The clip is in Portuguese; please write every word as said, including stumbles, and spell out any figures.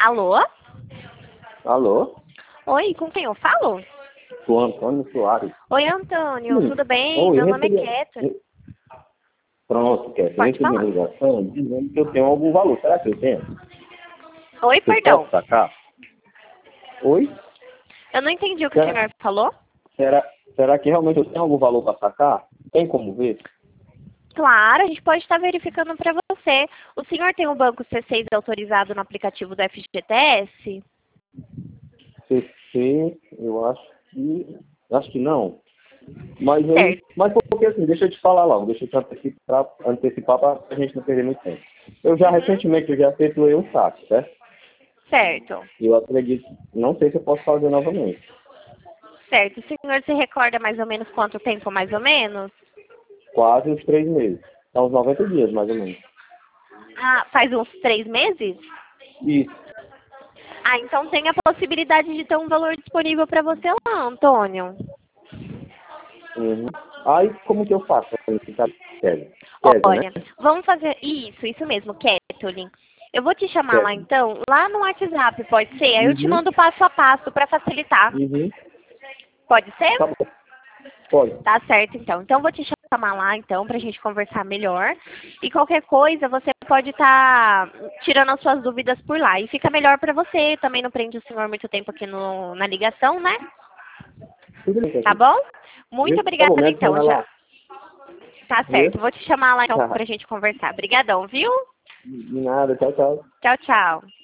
Alô? Alô? Oi, com quem eu falo? Sou Antônio Soares. Oi, Antônio, Sim. tudo bem? Oi, Meu nome é recebi... Kathleen. Pronto, Kétia. Eu Pode recebi uma falar. ligação dizendo que eu tenho algum valor. Será que eu tenho? Oi, Eu perdão. posso sacar? Oi? Eu não entendi o que o Será, senhor falou. será, será que realmente eu tenho algum valor para sacar? Tem como ver? Claro, a gente pode estar verificando para você. O senhor tem o banco C seis autorizado no aplicativo do F G T S? C C, eu acho que... Acho que não. Mas eu... Certo. Mas porque assim, deixa eu te falar logo. Deixa eu te antecipar, antecipar para a gente não perder muito tempo. Eu já, Uhum. recentemente, eu já efetuei um saque, certo? Certo. E eu acredito... Não sei se eu posso fazer novamente. Certo. O senhor se recorda mais ou menos quanto tempo, mais ou menos? Quase uns três meses. São uns noventa dias, mais ou menos. Ah, faz uns três meses? Isso. Ah, então tem a possibilidade de ter um valor disponível para você lá, Antônio. Uhum. Aí, como que eu faço para ficar Kézia? Kézia, né? Olha, vamos fazer isso, isso mesmo, Kathleen. Eu vou te chamar lá Kézia. então, lá no WhatsApp, pode ser? Aí eu te Uhum. mando passo a passo para facilitar. Uhum. Pode ser? Tá bom. Pode. Tá certo, então. Então, eu vou te chamar lá, então, pra gente conversar melhor. E qualquer coisa, você pode estar tirando as suas dúvidas por lá. E fica melhor pra você. Também não prende o senhor muito tempo aqui no, na ligação, né? Tudo bem, Tá Kézia. bom? Muito Viu? Tá bom, me obrigada, então. adiciona Já lá. tá Viu? certo. Vou te chamar lá, então, Tá. pra gente conversar. Obrigadão, viu? De nada. Tchau, tchau. Tchau, tchau.